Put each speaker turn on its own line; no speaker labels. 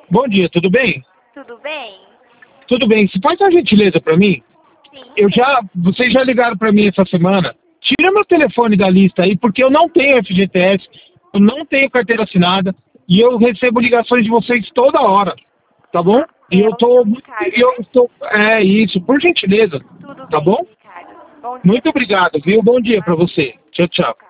Bom dia, tudo bem?
Tudo bem?
Tudo bem. Você faz uma gentileza para mim?
Sim.
Vocês já ligaram para mim essa semana. Tira meu telefone da lista aí, porque eu não tenho FGTS, eu não tenho carteira assinada e eu recebo ligações de vocês toda hora, tá bom? E
É
eu
o
tô,
seu Ricardo,
e eu
né?
estou, é isso, por gentileza,
Tudo
tá
bem,
bom?
Ricardo. Bom dia
Muito
pra você.
obrigado, viu? Bom dia para você. Tchau, tchau.